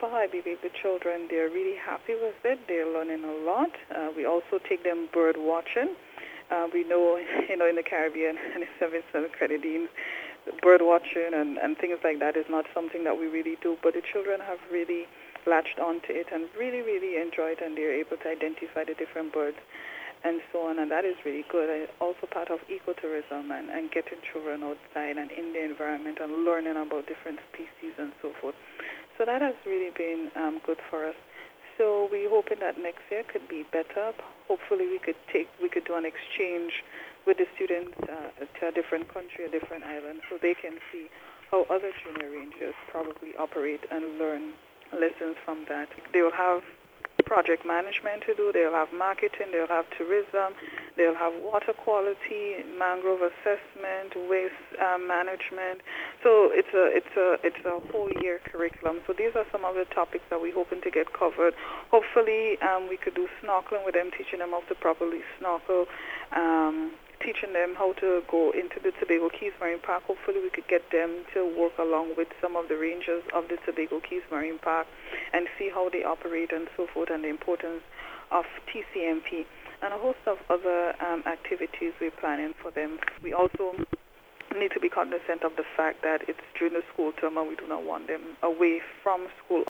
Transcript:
far, I believe the children, they're really happy with it. They're learning a lot. We also take them bird watching. We know, in the Caribbean and in St. Grenadines, bird watching and things like that is not something that we really do, but the children have really latched onto it and really, really enjoy it, and they're able to identify the different birds and so on, and that is really good. And also part of ecotourism and getting children outside and in the environment and learning about different species and so forth. So that has really been good for us. So we're hoping that next year could be better. Hopefully we could do an exchange with the students to a different country, a different island, so they can see how other junior rangers probably operate and learn lessons from that. They will have project management to do, they'll have marketing, they'll have tourism, they'll have water quality, mangrove assessment, waste management. So it's a whole year curriculum. So these are some of the topics that we're hoping to get covered. Hopefully we could do snorkeling with them, teaching them how to properly snorkel, teaching them how to go into the Tobago Keys Marine Park. Hopefully we could get them to work along with some of the rangers of the Tobago Keys Marine Park and see how they operate and so forth, and the importance of TCMP and a host of other activities we're planning for them. We also need to be cognizant of the fact that it's during the school term and we do not want them away from school